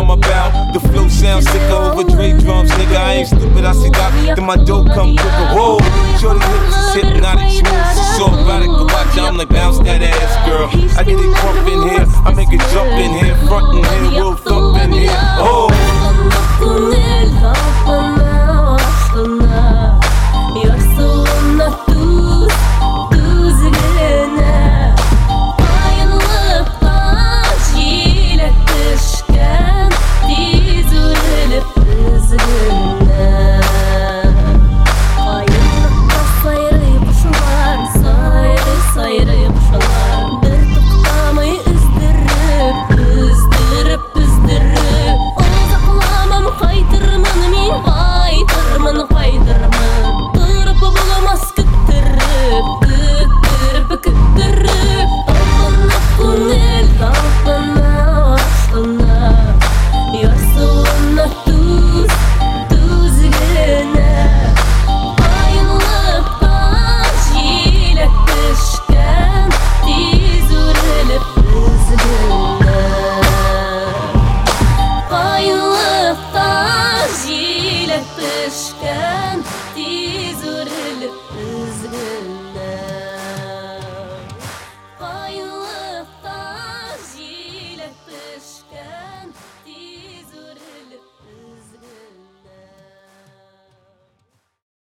on my bow. The flow sounds sicker over Dre drums, nigga. I ain't stupid, I see Doc, then my dope come quicker. Whoa, shorty hips is hypnotic, she moves, she's so erotic to watch. I'm like, bounce that ass, girl. I get it crump in here, I make it jump in here, front and